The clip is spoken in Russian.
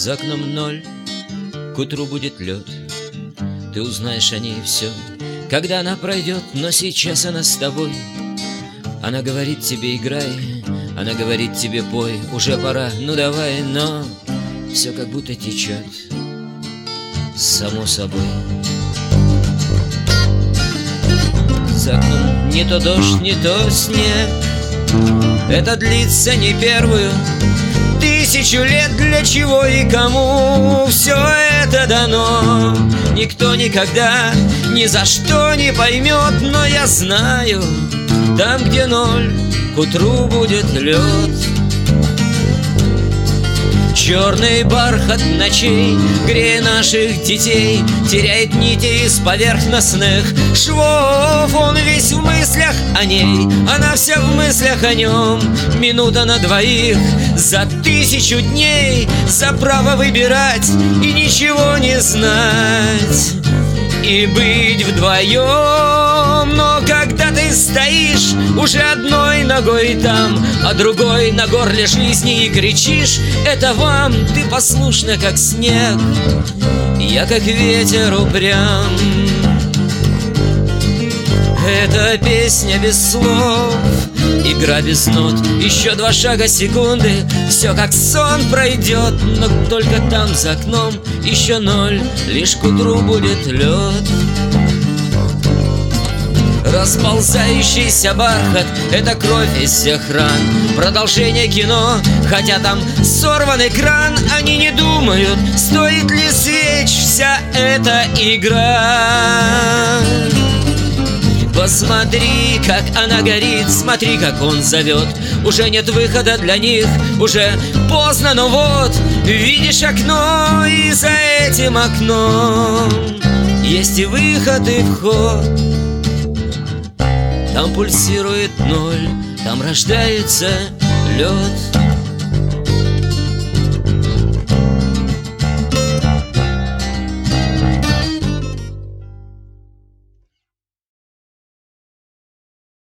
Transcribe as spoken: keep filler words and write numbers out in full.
За окном ноль, к утру будет лед. Ты узнаешь о ней все, когда она пройдет. Но сейчас она с тобой. Она говорит тебе: играй. Она говорит тебе: пой. Уже пора, ну давай. Но все как будто течет само собой. За окном не то дождь, не то снег. Это длится не первую тысячу лет. Для чего и кому все это дано, никто никогда ни за что не поймет. Но я знаю, там, где ноль, к утру будет лед. Черный бархат ночей, грея наших детей, теряет нити из поверхностных швов. Он весь в мыслях о ней, она вся в мыслях о нем. Минута на двоих за тысячу дней, за право выбирать и ничего не знать, и быть вдвоем. Но когда ты стоишь уже одной ногой там, а другой на горле жизни, и кричишь: это вам, ты послушна, как снег, я как ветер упрям. Это песня без слов, игра без нот. Еще два шага секунды, все как сон пройдет. Но только там за окном еще ноль, лишь к утру будет лед. Расползающийся бархат — это кровь из всех ран. Продолжение кино, хотя там сорван экран. Они не думают, стоит ли свеч вся эта игра. Посмотри, как она горит, смотри, как он зовет. Уже нет выхода для них, уже поздно, но вот видишь окно, и за этим окном есть и выход, и вход. Там пульсирует ноль, там рождается лед.